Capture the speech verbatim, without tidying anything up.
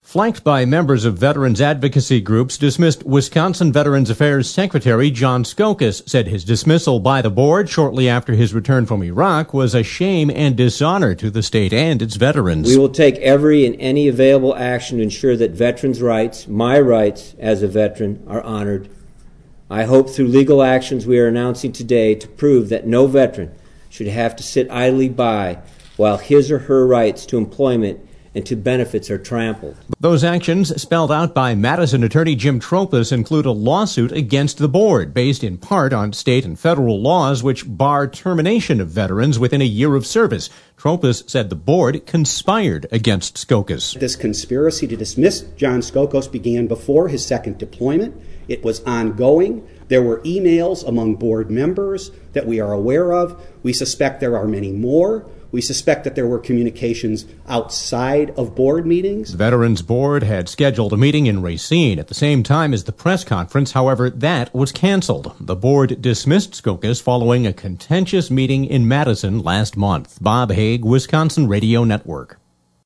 Flanked by members of veterans advocacy groups, dismissed Wisconsin Veterans Affairs Secretary John Skokas said his dismissal by the board shortly after his return from Iraq was a shame and dishonor to the state and its veterans. We will take every and any available action to ensure that veterans' rights, my rights as a veteran, are honored. I hope through legal actions we are announcing today to prove that no veteran should have to sit idly by while his or her rights to employment and to benefits are trampled. Those actions, spelled out by Madison attorney Jim Tropas, include a lawsuit against the board, based in part on state and federal laws which bar termination of veterans within a year of service. Tropas said the board conspired against Skokas. This conspiracy to dismiss John Skokas began before his second deployment. It was ongoing. There were emails among board members that we are aware of. We suspect there are many more. We suspect that there were communications outside of board meetings. The Veterans Board had scheduled a meeting in Racine at the same time as the press conference. However, that was canceled. The board dismissed Skokas following a contentious meeting in Madison last month. Bob Haig, Wisconsin Radio Network.